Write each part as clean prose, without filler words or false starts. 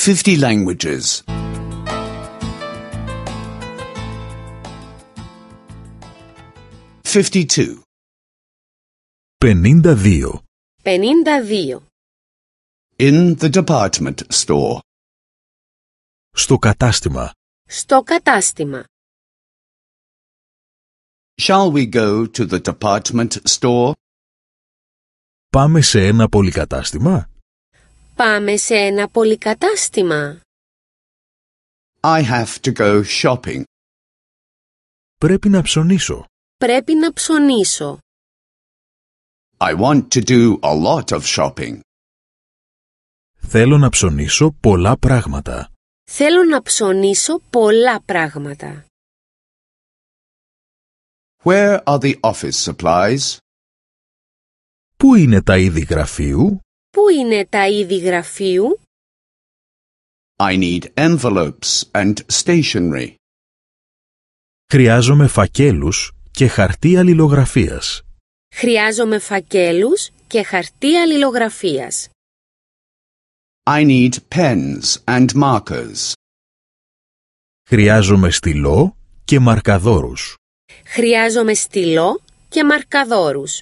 50 languages. 52. 52. 52. In the department store. Στο κατάστημα. Στο κατάστημα. Shall we go to the department store? Πάμε σε ένα πολυκατάστημα. Πάμε σε ένα πολυκατάστημα. I have to go shopping. Πρέπει να ψωνίσω. Πρέπει να ψωνίσω. I want to do a lot of shopping. Θέλω να ψωνίσω πολλά πράγματα. Θέλω να ψωνίσω πολλά πράγματα. Where are the office supplies? Πού είναι τα είδη γραφείου? Πού είναι τα είδη γραφείου? I need envelopes and stationery. Χρειάζομαι φακέλους και χαρτί αλληλογραφίας. Χρειάζομαι φακέλους και χαρτί αλληλογραφίας. I need pens and markers. Χρειάζομαι στυλό και μαρκαδόρους. Χρειάζομαι στυλό και μαρκαδόρους.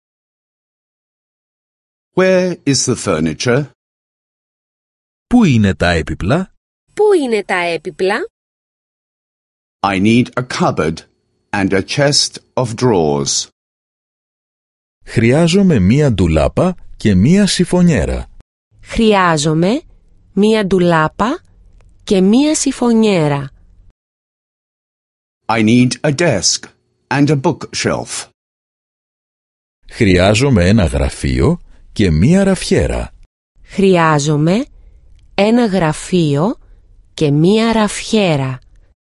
Where is the furniture? Πού είναι τα έπιπλα? Πού είναι τα έπιπλα? I need a cupboard and a chest of drawers. Χρειάζομαι μία ντουλάπα και μία σιφονιέρα. Χρειάζομαι μία ντουλάπα και μία σιφονιέρα. I need a desk and a bookshelf. Χρειάζομαι ένα γραφείο και μία ραφιέρα. Χρειάζομαι ένα γραφείο και μία ραφιέρα.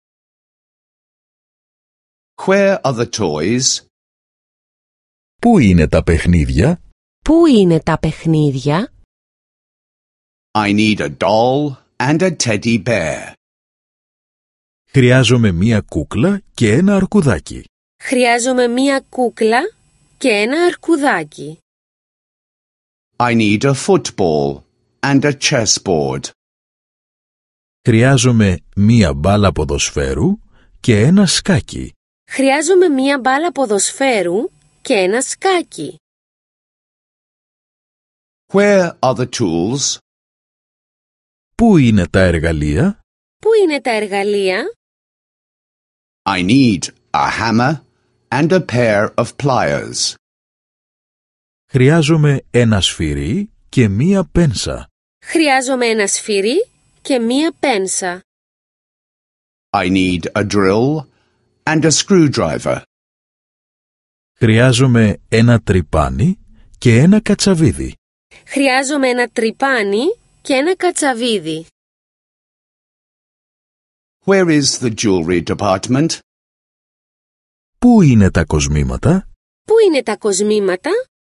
Where are the toys? Πού είναι τα παιχνίδια? Πού είναι τα παιχνίδια? I need a doll and a teddy bear. Χρειάζομαι μία κούκλα και ένα αρκουδάκι. Χρειάζομαι μία κούκλα και ένα αρκουδάκι. I need a football and a chessboard. Χρειάζομαι μία μπάλα ποδοσφαίρου και ένα σκάκι. Χρειάζομαι μία μπάλα ποδοσφαίρου και ένα σκάκι. Where are the tools? Πού είναι τα εργαλεία? Πού είναι τα εργαλεία? I need a hammer and a pair of pliers. Χρειάζομαι ένα σφυρί και μία πένσα. Χρειάζομαι ένα σφυρί και μία πένσα. I need a drill and a screwdriver. Χρειάζομαι ένα τρυπάνι και ένα κατσαβίδι. Χρειάζομαι ένα τρυπάνι και ένα κατσαβίδι. Where is the jewelry department? Πού είναι τα κοσμήματα? Πού είναι τα κοσμήματα?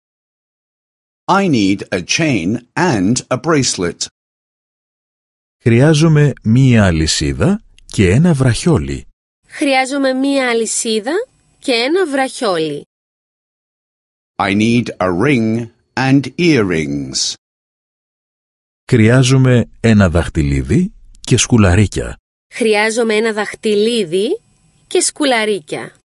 I need a chain and a bracelet. Χρειάζομαι μία αλυσίδα και ένα βραχιόλι. Χρειάζομαι μία αλυσίδα και ένα βραχιόλι. I need a ring and earrings. Χρειάζομαι ένα δαχτυλίδι και σκουλαρίκια. Χρειάζομαι ένα δαχτυλίδι και σκουλαρίκια.